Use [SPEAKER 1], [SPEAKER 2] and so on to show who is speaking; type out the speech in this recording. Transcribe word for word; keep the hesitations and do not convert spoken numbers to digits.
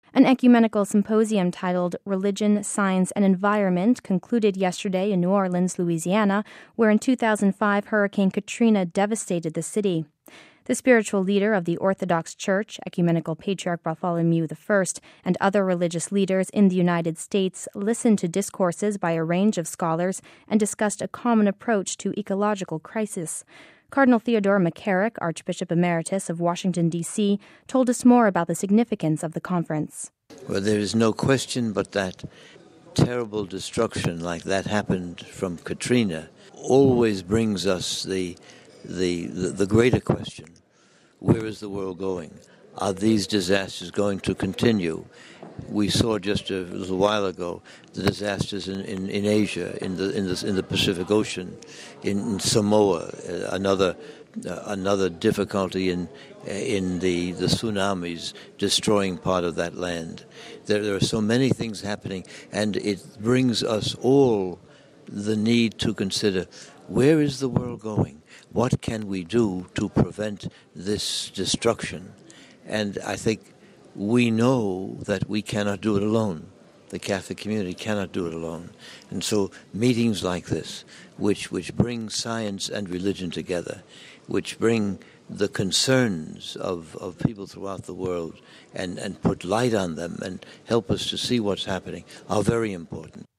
[SPEAKER 1] An ecumenical symposium titled Religion, Science, and Environment concluded yesterday in New Orleans, Louisiana, where in two thousand five Hurricane Katrina devastated the city. The spiritual leader of the Orthodox Church, Ecumenical Patriarch Bartholomew the First, and other religious leaders in the United States listened to discourses by a range of scholars and discussed a common approach to ecological crisis. Cardinal Theodore McCarrick, Archbishop Emeritus of Washington, D C, told us more about the significance of the conference.
[SPEAKER 2] Well, there is no question but that terrible destruction like that happened from Katrina always brings us the the the, the greater question. Where is the world going? Are these disasters going to continue? We saw just a little while ago the disasters in, in, in Asia, in the in the in the Pacific Ocean, in, in Samoa, uh, another uh, another difficulty in in the, the tsunamis destroying part of that land. There there are so many things happening, and it brings us all the need to consider, where is the world going? What can we do to prevent this destruction? And I think we know that we cannot do it alone. The Catholic community cannot do it alone. And so meetings like this, which, which bring science and religion together, which bring the concerns of, of people throughout the world and, and put light on them and help us to see what's happening, are very important.